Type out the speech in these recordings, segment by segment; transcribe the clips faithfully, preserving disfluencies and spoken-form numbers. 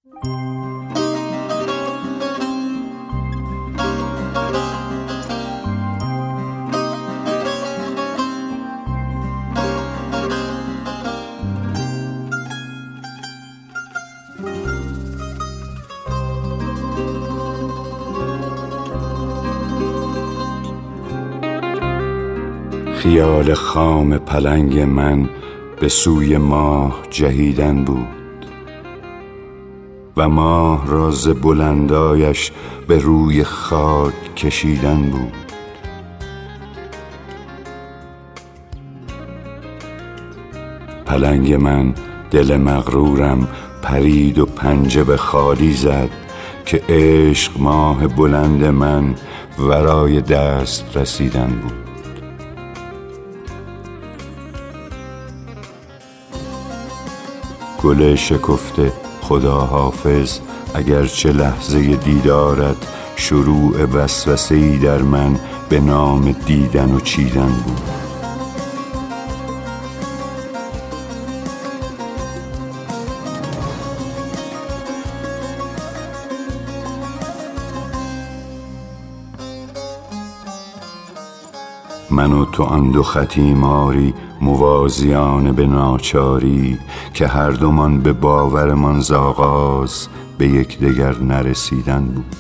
خیال خام پلنگ من به سوی ماه جهیدن بود و ماه را ز بلندایش به روی خاک کشیدن بود. پلنگ من دل مغرورم پرید و پنجه به خالی زد که عشق ماه بلند من ورای دست رسیدن بود. گل شکفته خدا حافظ اگرچه لحظه دیدارت شروع وسوسه‌ای در من به نام دیدن و چیدن بود. من و تو آن دو خطیماری موازیان به ناچاری که هر دومان به باورمان ز آغاز به یکدیگر نرسیدن بود.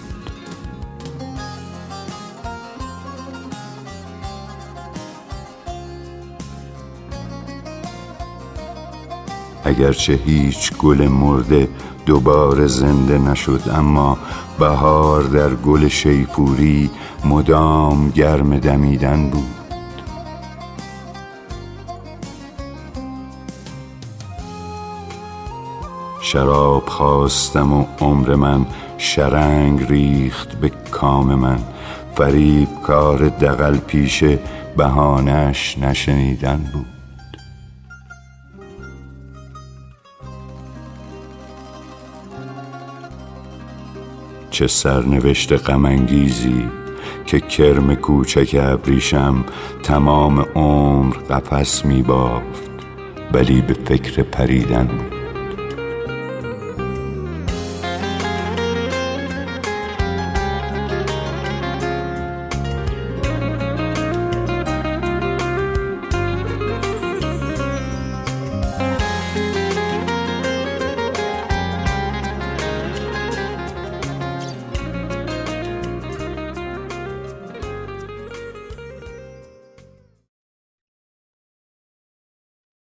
اگرچه هیچ گل مرده دوباره زنده نشد، اما بهار در گل شیپوری مدام گرم دمیدن بود. شراب خواستم و عمر من شرنگ ریخت به کام من، فریب کار دغل پیشه بهانه‌اش نشنیدن بود. چه سرنوشت غم انگیزی که کرم کوچک ابریشم تمام عمر قفس می بافت ولی به فکر پریدن بود.